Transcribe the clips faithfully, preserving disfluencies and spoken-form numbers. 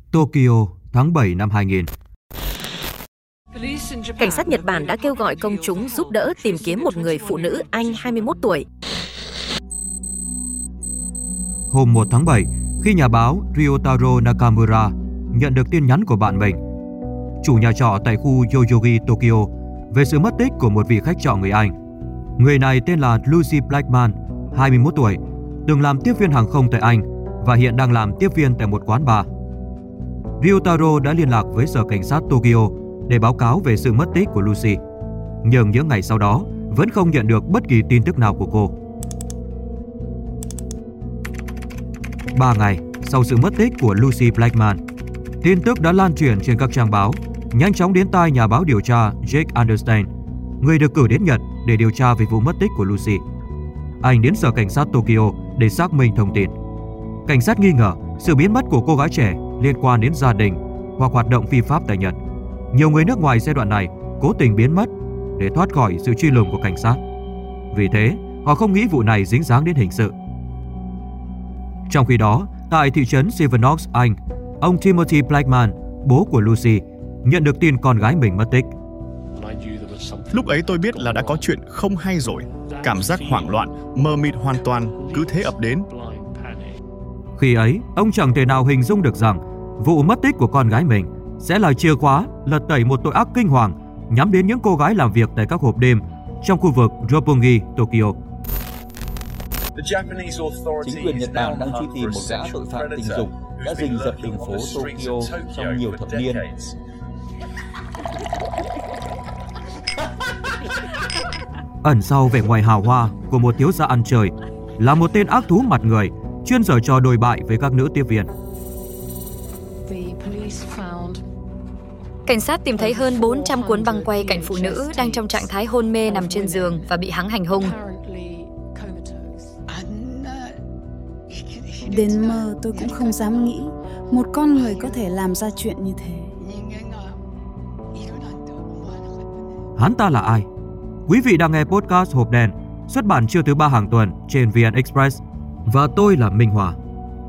Tokyo, tháng bảy năm hai nghìn. Cảnh sát Nhật Bản đã kêu gọi công chúng giúp đỡ tìm kiếm một người phụ nữ Anh hai mươi mốt tuổi. Hôm một tháng bảy, khi nhà báo Ryotaro Nakamura nhận được tin nhắn của bạn mình, chủ nhà trọ tại khu Yoyogi, Tokyo, về sự mất tích của một vị khách trọ người Anh. Người này tên là Lucy Blackman, hai mươi mốt tuổi, từng làm tiếp viên hàng không tại Anh và hiện đang làm tiếp viên tại một quán bar. Ryotaro đã liên lạc với sở cảnh sát Tokyo để báo cáo về sự mất tích của Lucy, nhưng những ngày sau đó vẫn không nhận được bất kỳ tin tức nào của cô. Ba ngày sau sự mất tích của Lucy Blackman, tin tức đã lan truyền trên các trang báo, nhanh chóng đến tai nhà báo điều tra Jake Anderstein, người được cử đến Nhật để điều tra về vụ mất tích của Lucy. Anh đến sở cảnh sát Tokyo để xác minh thông tin. Cảnh sát nghi ngờ sự biến mất của cô gái trẻ liên quan đến gia đình hoặc hoạt động phi pháp tại Nhật. Nhiều người nước ngoài giai đoạn này cố tình biến mất để thoát khỏi sự truy lùng của cảnh sát. Vì thế, họ không nghĩ vụ này dính dáng đến hình sự. Trong khi đó, tại thị trấn Sevenoaks, Anh, ông Timothy Blackman, bố của Lucy, nhận được tin con gái mình mất tích. Lúc ấy tôi biết là đã có chuyện không hay rồi. Cảm giác hoảng loạn, mờ mịt hoàn toàn cứ thế ập đến. Khi ấy, ông chẳng thể nào hình dung được rằng vụ mất tích của con gái mình sẽ là chìa khóa lật tẩy một tội ác kinh hoàng nhắm đến những cô gái làm việc tại các hộp đêm trong khu vực Roppongi, Tokyo. Chính quyền Nhật Bản đang truy tìm một gã tội phạm tình dục đã rình rập đường phố Tokyo trong nhiều thập niên. Ẩn sau vẻ ngoài hào hoa của một thiếu gia ăn chơi là một tên ác thú mặt người chuyên giở trò đồi bại với các nữ tiếp viên. Cảnh sát tìm thấy hơn bốn trăm cuốn băng quay cảnh phụ nữ đang trong trạng thái hôn mê nằm trên giường và bị hắn hành hung. Đến mơ tôi cũng không dám nghĩ một con người có thể làm ra chuyện như thế. Hắn ta là ai? Quý vị đang nghe podcast Hộp Đen, xuất bản trưa thứ ba hàng tuần trên vê en Express. Và tôi là Minh Hòa.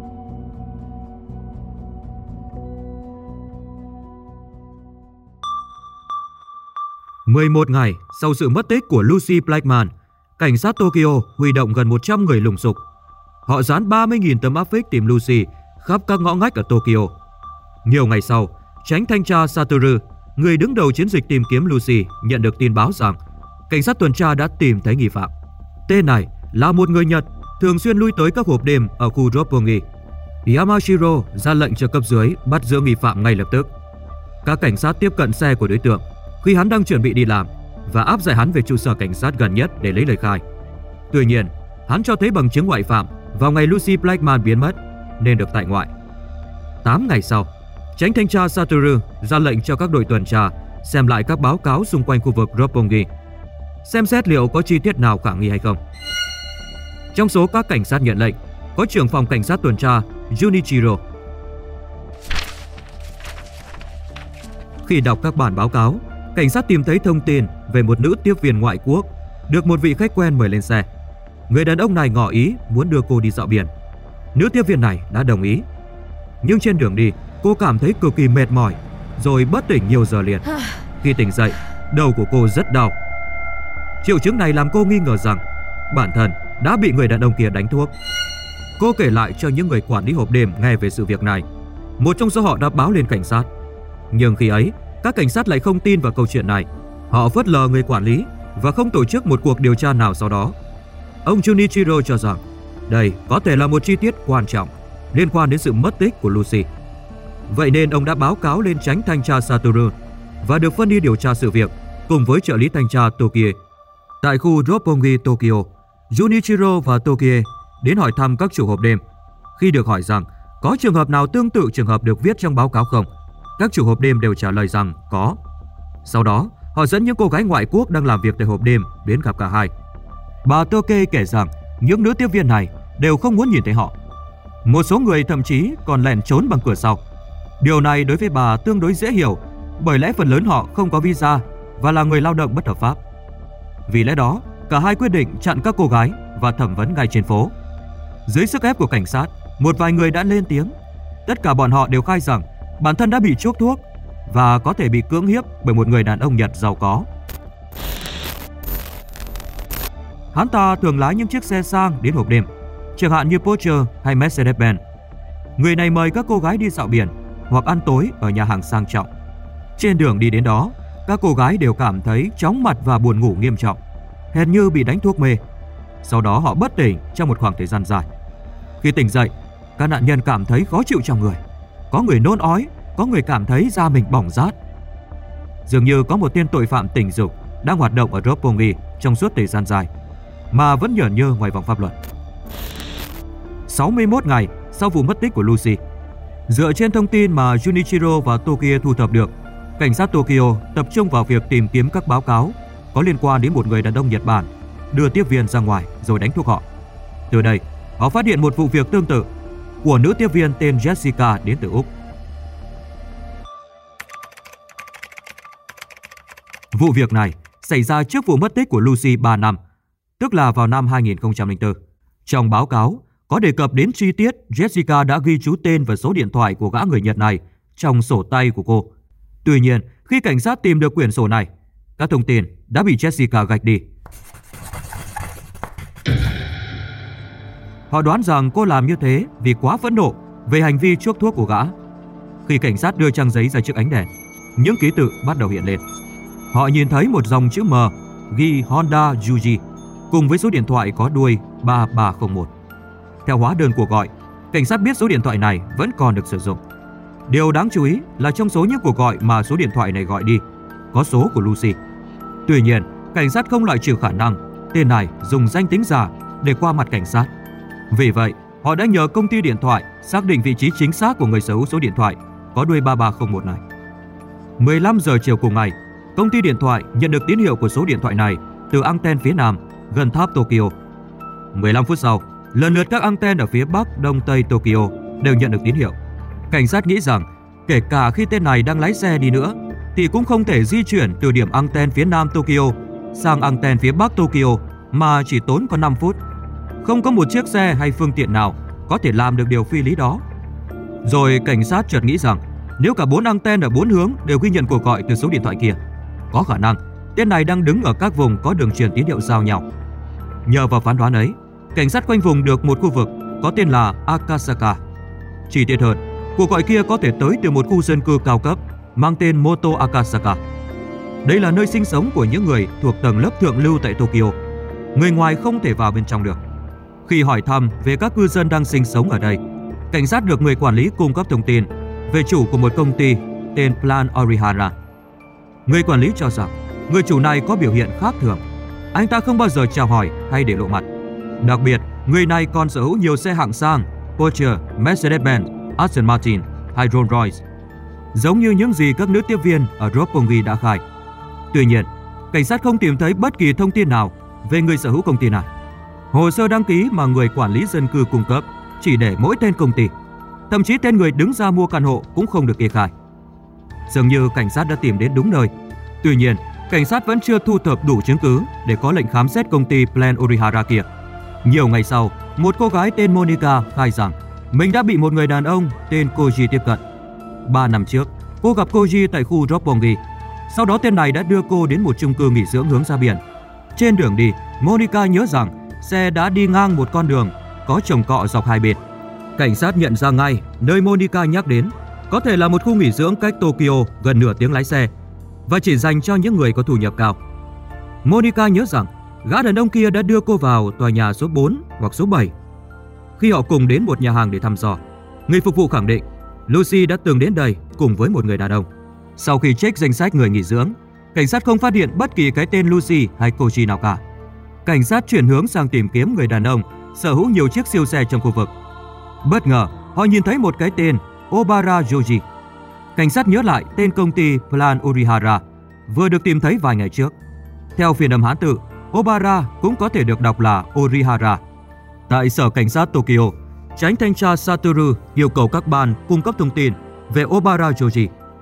mười một ngày sau sự mất tích của Lucy Blackman, cảnh sát Tokyo huy động gần một trăm người lùng sục. Họ dán ba mươi nghìn tấm áp phích tìm Lucy khắp các ngõ ngách ở Tokyo. Nhiều ngày sau, Chánh thanh tra Satoru, người đứng đầu chiến dịch tìm kiếm Lucy, nhận được tin báo rằng cảnh sát tuần tra đã tìm thấy nghi phạm. Tên này là một người Nhật thường xuyên lui tới các hộp đêm ở khu Roppongi. Yamashiro ra lệnh cho cấp dưới bắt giữ nghi phạm ngay lập tức. Các cảnh sát tiếp cận xe của đối tượng khi hắn đang chuẩn bị đi làm và áp giải hắn về trụ sở cảnh sát gần nhất để lấy lời khai. Tuy nhiên, hắn cho thấy bằng chứng ngoại phạm vào ngày Lucy Blackman biến mất nên được tại ngoại. tám ngày sau, Chánh thanh tra Satoru ra lệnh cho các đội tuần tra xem lại các báo cáo xung quanh khu vực Roppongi, xem xét liệu có chi tiết nào khả nghi hay không. Trong số các cảnh sát nhận lệnh, có trưởng phòng cảnh sát tuần tra Junichiro. Khi đọc các bản báo cáo, cảnh sát tìm thấy thông tin về một nữ tiếp viên ngoại quốc được một vị khách quen mời lên xe. Người đàn ông này ngỏ ý muốn đưa cô đi dạo biển. Nữ tiếp viên này đã đồng ý. Nhưng trên đường đi, cô cảm thấy cực kỳ mệt mỏi, rồi bất tỉnh nhiều giờ liền. Khi tỉnh dậy, đầu của cô rất đau. Triệu chứng này làm cô nghi ngờ rằng bản thân đã bị người đàn ông kia đánh thuốc. Cô kể lại cho những người quản lý hộp đêm nghe về sự việc này. Một trong số họ đã báo lên cảnh sát. Nhưng khi ấy, các cảnh sát lại không tin vào câu chuyện này. Họ phớt lờ người quản lý và không tổ chức một cuộc điều tra nào sau đó. Ông Junichiro cho rằng đây có thể là một chi tiết quan trọng liên quan đến sự mất tích của Lucy. Vậy nên ông đã báo cáo lên Chánh thanh tra Satoru và được phân đi điều tra sự việc cùng với trợ lý thanh tra Tokie. Tại khu Roppongi, Tokyo, Junichiro và Tokie đến hỏi thăm các chủ hộp đêm. Khi được hỏi rằng có trường hợp nào tương tự trường hợp được viết trong báo cáo không, các chủ hộp đêm đều trả lời rằng có. Sau đó, họ dẫn những cô gái ngoại quốc đang làm việc tại hộp đêm đến gặp cả hai. Bà Tokie kể rằng những nữ tiếp viên này đều không muốn nhìn thấy họ. Một số người thậm chí còn lẻn trốn bằng cửa sau. Điều này đối với bà tương đối dễ hiểu, bởi lẽ phần lớn họ không có visa và là người lao động bất hợp pháp. Vì lẽ đó, cả hai quyết định chặn các cô gái và thẩm vấn ngay trên phố. Dưới sức ép của cảnh sát, một vài người đã lên tiếng. Tất cả bọn họ đều khai rằng bản thân đã bị chuốc thuốc và có thể bị cưỡng hiếp bởi một người đàn ông Nhật giàu có. Hắn ta thường lái những chiếc xe sang đến hộp đêm, chẳng hạn như Porsche hay Mercedes-Benz. Người này mời các cô gái đi dạo biển hoặc ăn tối ở nhà hàng sang trọng. Trên đường đi đến đó, các cô gái đều cảm thấy chóng mặt và buồn ngủ nghiêm trọng, hệt như bị đánh thuốc mê. Sau đó họ bất tỉnh trong một khoảng thời gian dài. Khi tỉnh dậy, các nạn nhân cảm thấy khó chịu trong người. Có người nôn ói, có người cảm thấy da mình bỏng rát. Dường như có một tên tội phạm tình dục đang hoạt động ở Roppongi trong suốt thời gian dài mà vẫn nhởn nhơ ngoài vòng pháp luật. sáu mươi mốt ngày sau vụ mất tích của Lucy, dựa trên thông tin mà Junichiro và Tokie thu thập được, cảnh sát Tokyo tập trung vào việc tìm kiếm các báo cáo có liên quan đến một người đàn ông Nhật Bản đưa tiếp viên ra ngoài rồi đánh thuốc họ. Từ đây, họ phát hiện một vụ việc tương tự của nữ tiếp viên tên Jessica đến từ Úc. Vụ việc này xảy ra trước vụ mất tích của Lucy ba năm, tức là vào năm hai nghìn không trăm lẻ bốn. Trong báo cáo có đề cập đến chi tiết Jessica đã ghi chú tên và số điện thoại của gã người Nhật này trong sổ tay của cô. Tuy nhiên, khi cảnh sát tìm được quyển sổ này, các thông tin đã bị Jessica gạch đi. Họ đoán rằng cô làm như thế vì quá phẫn nộ về hành vi chuốc thuốc của gã. Khi cảnh sát đưa trang giấy ra trước ánh đèn, những ký tự bắt đầu hiện lên. Họ nhìn thấy một dòng chữ M ghi Honda Yuji cùng với số điện thoại có đuôi ba ba không một. Theo hóa đơn cuộc gọi, cảnh sát biết số điện thoại này vẫn còn được sử dụng. Điều đáng chú ý là trong số những cuộc gọi mà số điện thoại này gọi đi, có số của Lucy. Tuy nhiên, cảnh sát không loại trừ khả năng tên này dùng danh tính giả để qua mặt cảnh sát. Vì vậy, họ đã nhờ công ty điện thoại xác định vị trí chính xác của người sở hữu số điện thoại có đuôi ba ba không một này. mười lăm giờ chiều cùng ngày, công ty điện thoại nhận được tín hiệu của số điện thoại này từ anten phía nam gần tháp Tokyo. mười lăm phút sau, lần lượt các anten ở phía bắc, đông, tây Tokyo đều nhận được tín hiệu. Cảnh sát nghĩ rằng kể cả khi tên này đang lái xe đi nữa thì cũng không thể di chuyển từ điểm anten phía nam Tokyo sang anten phía bắc Tokyo mà chỉ tốn có năm phút. Không có một chiếc xe hay phương tiện nào có thể làm được điều phi lý đó. Rồi cảnh sát chợt nghĩ rằng nếu cả bốn anten ở bốn hướng đều ghi nhận cuộc gọi từ số điện thoại kia, có khả năng tên này đang đứng ở các vùng có đường truyền tín hiệu giao nhau. Nhờ vào phán đoán ấy, cảnh sát khoanh vùng được một khu vực có tên là Akasaka. Chi tiết hơn, cuộc gọi kia có thể tới từ một khu dân cư cao cấp mang tên Moto Akasaka. Đây là nơi sinh sống của những người thuộc tầng lớp thượng lưu tại Tokyo. Người ngoài không thể vào bên trong được. Khi hỏi thăm về các cư dân đang sinh sống ở đây, cảnh sát được người quản lý cung cấp thông tin về chủ của một công ty tên Plan Orihara. Người quản lý cho rằng người chủ này có biểu hiện khác thường. Anh ta không bao giờ chào hỏi hay để lộ mặt. Đặc biệt, người này còn sở hữu nhiều xe hạng sang, Porsche, Mercedes-Benz, Aston Martin hay Rolls-Royce, giống như những gì các nữ tiếp viên ở Roppongi đã khai. Tuy nhiên, cảnh sát không tìm thấy bất kỳ thông tin nào về người sở hữu công ty này. Hồ sơ đăng ký mà người quản lý dân cư cung cấp chỉ để mỗi tên công ty. Thậm chí tên người đứng ra mua căn hộ cũng không được kê khai. Dường như cảnh sát đã tìm đến đúng nơi. Tuy nhiên, cảnh sát vẫn chưa thu thập đủ chứng cứ để có lệnh khám xét công ty Plan Orihara kia. Nhiều ngày sau, một cô gái tên Monica khai rằng mình đã bị một người đàn ông tên Koji tiếp cận. Ba năm trước, cô gặp Koji tại khu Roppongi. Sau đó tên này đã đưa cô đến một chung cư nghỉ dưỡng hướng ra biển. Trên đường đi, Monica nhớ rằng xe đã đi ngang một con đường có trồng cọ dọc hai bên. Cảnh sát nhận ra ngay nơi Monica nhắc đến có thể là một khu nghỉ dưỡng cách Tokyo gần nửa tiếng lái xe và chỉ dành cho những người có thu nhập cao. Monica nhớ rằng gã đàn ông kia đã đưa cô vào tòa nhà số bốn hoặc số bảy. Khi họ cùng đến một nhà hàng để thăm dò, người phục vụ khẳng định Lucy đã từng đến đây cùng với một người đàn ông. Sau khi check danh sách người nghỉ dưỡng, cảnh sát không phát hiện bất kỳ cái tên Lucy hay Koji nào cả. Cảnh sát chuyển hướng sang tìm kiếm người đàn ông sở hữu nhiều chiếc siêu xe trong khu vực. Bất ngờ, họ nhìn thấy một cái tên Obara Yoji. Cảnh sát nhớ lại tên công ty Plan Orihara vừa được tìm thấy vài ngày trước. Theo phiên âm Hán tự, Obara cũng có thể được đọc là Orihara. Tại sở cảnh sát Tokyo, Chánh thanh tra Satoru yêu cầu các ban cung cấp thông tin về Obara Yoji.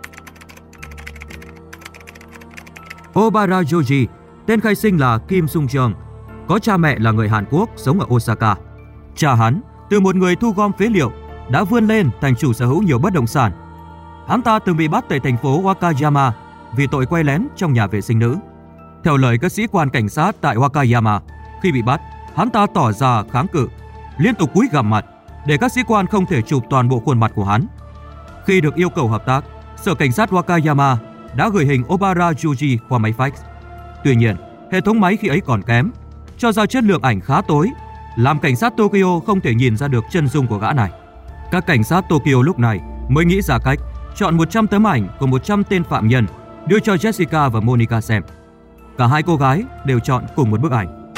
Obara Yoji, tên khai sinh là Kim Sung Jeong, có cha mẹ là người Hàn Quốc sống ở Osaka. Cha hắn, từ một người thu gom phế liệu, đã vươn lên thành chủ sở hữu nhiều bất động sản. Hắn ta từng bị bắt tại thành phố Wakayama vì tội quay lén trong nhà vệ sinh nữ. Theo lời các sĩ quan cảnh sát tại Wakayama, khi bị bắt, hắn ta tỏ ra kháng cự, liên tục cúi gằm mặt để các sĩ quan không thể chụp toàn bộ khuôn mặt của hắn. Khi được yêu cầu hợp tác, sở cảnh sát Wakayama đã gửi hình Obara Joji qua máy fax. Tuy nhiên, hệ thống máy khi ấy còn kém, cho ra chất lượng ảnh khá tối, làm cảnh sát Tokyo không thể nhìn ra được chân dung của gã này. Các cảnh sát Tokyo lúc này mới nghĩ ra cách chọn một trăm tấm ảnh của một trăm tên phạm nhân đưa cho Jessica và Monica xem. Cả hai cô gái đều chọn cùng một bức ảnh.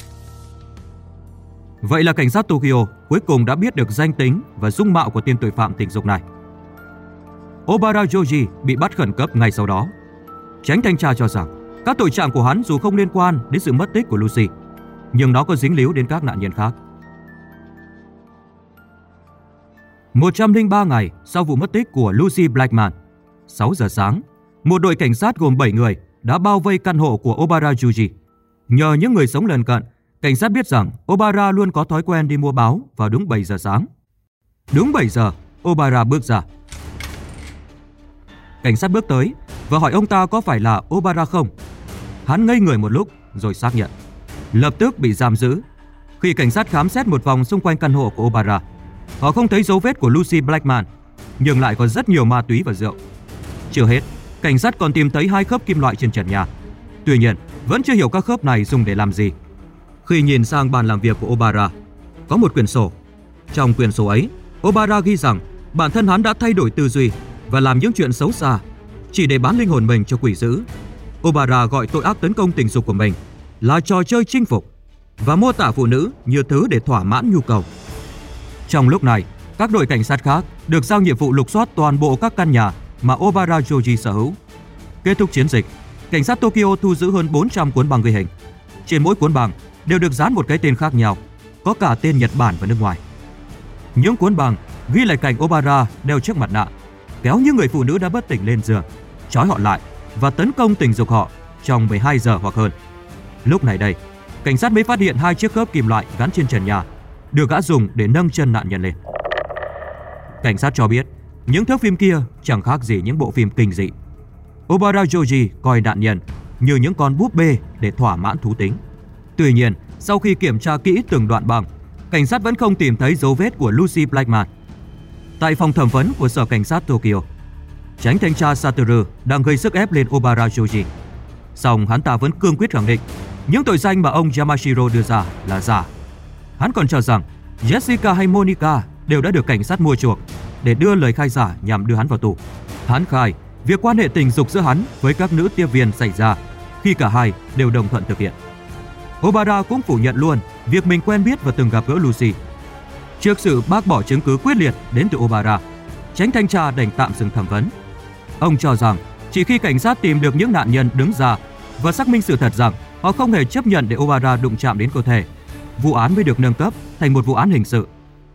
Vậy là cảnh sát Tokyo cuối cùng đã biết được danh tính và dung mạo của tên tội phạm tình dục này. Obara Joji bị bắt khẩn cấp ngay sau đó. Chánh thanh tra cho rằng các tội trạng của hắn dù không liên quan đến sự mất tích của Lucy, nhưng nó có dính líu đến các nạn nhân khác. một trăm lẻ ba ngày sau vụ mất tích của Lucy Blackman, sáu giờ sáng, một đội cảnh sát gồm bảy người đã bao vây căn hộ của Obara Joji. Nhờ những người sống lân cận, cảnh sát biết rằng Obara luôn có thói quen đi mua báo vào đúng bảy giờ sáng. Đúng bảy giờ, Obara bước ra. Cảnh sát bước tới và hỏi ông ta có phải là Obara không. Hắn ngây người một lúc rồi xác nhận, lập tức bị giam giữ. Khi cảnh sát khám xét một vòng xung quanh căn hộ của Obara, họ không thấy dấu vết của Lucy Blackman, nhưng lại có rất nhiều ma túy và rượu. Chưa hết, cảnh sát còn tìm thấy hai khớp kim loại trên trần nhà. Tuy nhiên, vẫn chưa hiểu các khớp này dùng để làm gì. Khi nhìn sang bàn làm việc của Obara, có một quyển sổ. Trong quyển sổ ấy, Obara ghi rằng bản thân hắn đã thay đổi tư duy và làm những chuyện xấu xa chỉ để bán linh hồn mình cho quỷ dữ. Obara gọi tội ác tấn công tình dục của mình là trò chơi chinh phục và mô tả phụ nữ như thứ để thỏa mãn nhu cầu. Trong lúc này, các đội cảnh sát khác được giao nhiệm vụ lục soát toàn bộ các căn nhà mà Obara Joji sở hữu. Kết thúc chiến dịch, cảnh sát Tokyo thu giữ hơn bốn trăm cuốn băng ghi hình. Trên mỗi cuốn băng đều được dán một cái tên khác nhau, có cả tên Nhật Bản và nước ngoài. Những cuốn băng ghi lại cảnh Obara đeo chiếc mặt nạ, kéo những người phụ nữ đã bất tỉnh lên giường, trói họ lại và tấn công tình dục họ trong mười hai giờ hoặc hơn. Lúc này đây, cảnh sát mới phát hiện hai chiếc khớp kim loại gắn trên trần nhà, được gã dùng để nâng chân nạn nhân lên. Cảnh sát cho biết, những thước phim kia chẳng khác gì những bộ phim kinh dị. Obara Joji coi nạn nhân như những con búp bê để thỏa mãn thú tính. Tuy nhiên, sau khi kiểm tra kỹ từng đoạn băng, cảnh sát vẫn không tìm thấy dấu vết của Lucy Blackman. Tại phòng thẩm vấn của sở cảnh sát Tokyo, chánh thanh tra Satoru đang gây sức ép lên Obara Joji. Song hắn ta vẫn cương quyết khẳng định những tội danh mà ông Yamashiro đưa ra là giả. Hắn còn cho rằng Jessica hay Monica đều đã được cảnh sát mua chuộc để đưa lời khai giả nhằm đưa hắn vào tù. Hắn khai việc quan hệ tình dục giữa hắn với các nữ tiếp viên xảy ra khi cả hai đều đồng thuận thực hiện. Obara cũng phủ nhận luôn việc mình quen biết và từng gặp gỡ Lucy. Trước sự bác bỏ chứng cứ quyết liệt đến từ Obara, chánh thanh tra đành tạm dừng thẩm vấn. Ông cho rằng chỉ khi cảnh sát tìm được những nạn nhân đứng ra và xác minh sự thật rằng họ không hề chấp nhận để Obara đụng chạm đến cơ thể, vụ án mới được nâng cấp thành một vụ án hình sự.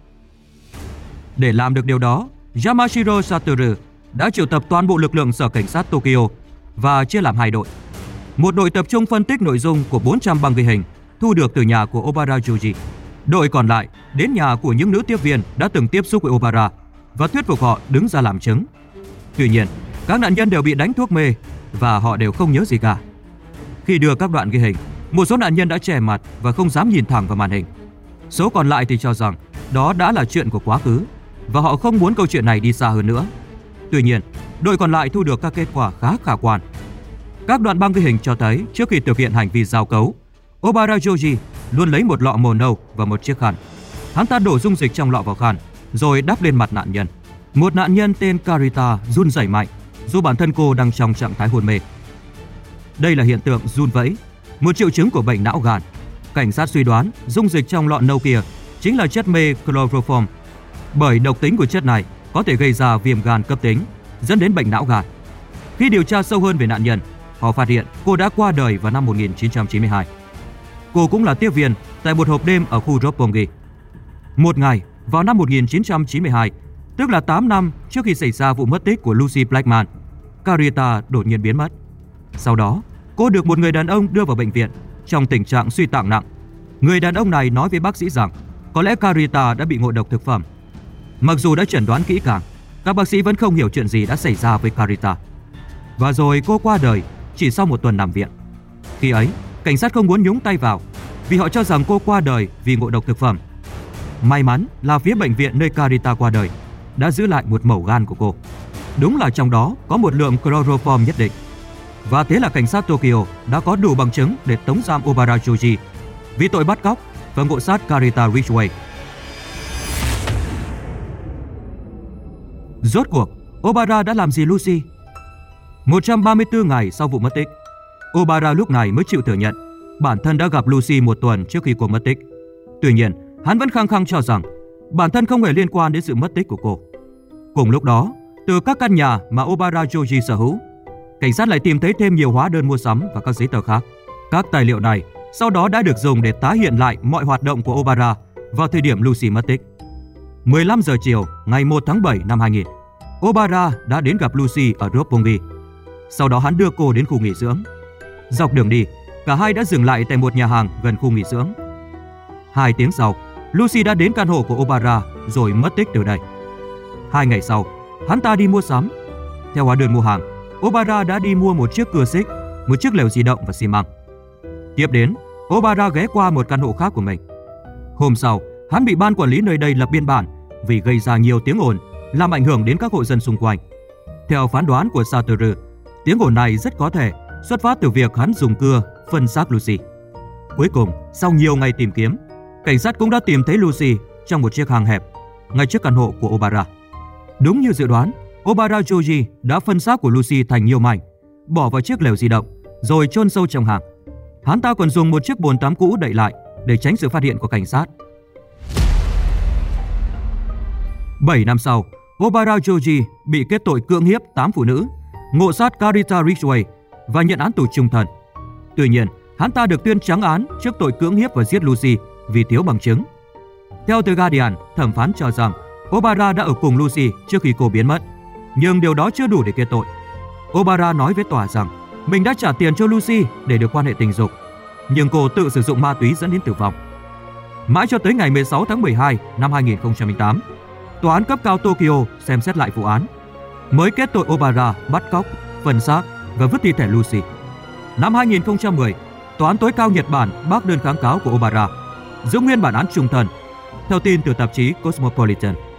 Để làm được điều đó, Yamashiro Satoru đã triệu tập toàn bộ lực lượng sở cảnh sát Tokyo và chia làm hai đội. Một đội tập trung phân tích nội dung của bốn trăm băng ghi hình thu được từ nhà của Obara Joji. Đội còn lại đến nhà của những nữ tiếp viên đã từng tiếp xúc với Obara và thuyết phục họ đứng ra làm chứng. Tuy nhiên, các nạn nhân đều bị đánh thuốc mê và họ đều không nhớ gì cả. Khi đưa các đoạn ghi hình, một số nạn nhân đã che mặt và không dám nhìn thẳng vào màn hình. Số còn lại thì cho rằng đó đã là chuyện của quá khứ và họ không muốn câu chuyện này đi xa hơn nữa. Tuy nhiên, đội còn lại thu được các kết quả khá khả quan. Các đoạn băng ghi hình cho thấy trước khi thực hiện hành vi giao cấu, Obara Joji luôn lấy một lọ màu nâu và một chiếc khăn. Hắn ta đổ dung dịch trong lọ vào khăn rồi đắp lên mặt nạn nhân. Một nạn nhân tên Karita run rẩy mạnh dù bản thân cô đang trong trạng thái hôn mê. Đây là hiện tượng run vẫy, một triệu chứng của bệnh não gan. Cảnh sát suy đoán dung dịch trong lọ nâu kia chính là chất mê chloroform, bởi độc tính của chất này có thể gây ra viêm gan cấp tính, dẫn đến bệnh não gan. Khi điều tra sâu hơn về nạn nhân, họ phát hiện cô đã qua đời vào năm một nghìn chín trăm chín mươi hai. Cô cũng là tiếp viên tại một hộp đêm ở khu Roppongi. Một ngày vào năm một nghìn chín trăm chín mươi hai, tức là tám năm trước khi xảy ra vụ mất tích của Lucy Blackman, Karita đột nhiên biến mất. Sau đó, cô được một người đàn ông đưa vào bệnh viện trong tình trạng suy tạng nặng. Người đàn ông này nói với bác sĩ rằng có lẽ Karita đã bị ngộ độc thực phẩm. Mặc dù đã chẩn đoán kỹ càng, Các bác sĩ vẫn không hiểu chuyện gì đã xảy ra với Carita. Và rồi cô qua đời chỉ sau một tuần nằm viện. Khi ấy, cảnh sát không muốn nhúng tay vào vì họ cho rằng cô qua đời vì ngộ độc thực phẩm. May mắn là phía bệnh viện nơi Carita qua đời đã giữ lại một mẩu gan của cô. Đúng là trong đó có một lượng chloroform nhất định. Và thế là cảnh sát Tokyo đã có đủ bằng chứng để tống giam Obara Joji vì tội bắt cóc và ngộ sát Carita Ridgway. Rốt cuộc, Obara đã làm gì Lucy? một trăm ba mươi tư ngày sau vụ mất tích, Obara lúc này mới chịu thừa nhận bản thân đã gặp Lucy một tuần trước khi cô mất tích. Tuy nhiên, hắn vẫn khăng khăng cho rằng bản thân không hề liên quan đến sự mất tích của cô. Cùng lúc đó, từ các căn nhà mà Obara Joji sở hữu, cảnh sát lại tìm thấy thêm nhiều hóa đơn mua sắm và các giấy tờ khác. Các tài liệu này sau đó đã được dùng để tái hiện lại mọi hoạt động của Obara vào thời điểm Lucy mất tích. mười lăm giờ chiều ngày một tháng bảy năm hai nghìn, Obara đã đến gặp Lucy ở Roppongi. Sau đó hắn đưa cô đến khu nghỉ dưỡng. Dọc đường đi, cả hai đã dừng lại tại một nhà hàng gần khu nghỉ dưỡng. Hai tiếng sau, Lucy đã đến căn hộ của Obara rồi mất tích từ đây. Hai ngày sau, hắn ta đi mua sắm. Theo hóa đơn mua hàng, Obara đã đi mua một chiếc cưa xích, một chiếc lều di động và xi măng. Tiếp đến, Obara ghé qua một căn hộ khác của mình. Hôm sau, hắn bị ban quản lý nơi đây lập biên bản vì gây ra nhiều tiếng ồn, làm ảnh hưởng đến các hộ dân xung quanh. Theo phán đoán của Satoru, tiếng ồn này rất có thể xuất phát từ việc hắn dùng cưa phân xác Lucy. Cuối cùng, sau nhiều ngày tìm kiếm, cảnh sát cũng đã tìm thấy Lucy trong một chiếc hang hẹp ngay trước căn hộ của Obara. Đúng như dự đoán, Obara Joji đã phân xác của Lucy thành nhiều mảnh, bỏ vào chiếc lều di động rồi chôn sâu trong hang. Hắn ta còn dùng một chiếc bồn tắm cũ đậy lại để tránh sự phát hiện của cảnh sát. bảy năm sau, Obara Joji bị kết tội cưỡng hiếp tám phụ nữ, ngộ sát Carita Ridgway và nhận án tù chung thân. Tuy nhiên, hắn ta được tuyên trắng án trước tội cưỡng hiếp và giết Lucy vì thiếu bằng chứng. Theo The Guardian, thẩm phán cho rằng Obara đã ở cùng Lucy trước khi cô biến mất, nhưng điều đó chưa đủ để kết tội. Obara nói với tòa rằng mình đã trả tiền cho Lucy để được quan hệ tình dục, nhưng cô tự sử dụng ma túy dẫn đến tử vong. Mãi cho tới ngày mười sáu tháng mười hai năm hai nghìn không trăm lẻ tám, tòa án cấp cao Tokyo xem xét lại vụ án, mới kết tội Obara bắt cóc, phân xác và vứt thi thể Lucy. Năm hai nghìn không trăm mười, tòa án tối cao Nhật Bản bác đơn kháng cáo của Obara, giữ nguyên bản án chung thân. Theo tin từ tạp chí Cosmopolitan.